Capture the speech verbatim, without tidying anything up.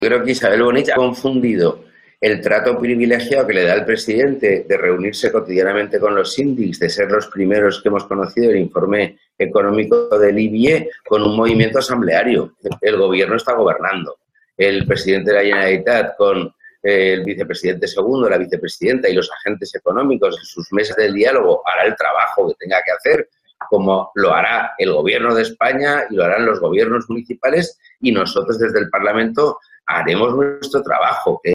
Creo que Isabel Bonich ha confundido el trato privilegiado que le da el presidente de reunirse cotidianamente con los síndics, de ser los primeros que hemos conocido el informe económico del I B I E, con un movimiento asambleario. El gobierno está gobernando. El presidente de la Generalitat con el vicepresidente segundo, la vicepresidenta y los agentes económicos en sus mesas del diálogo hará el trabajo que tenga que hacer, como lo hará el gobierno de España y lo harán los gobiernos municipales, y nosotros desde el Parlamento haremos nuestro trabajo, que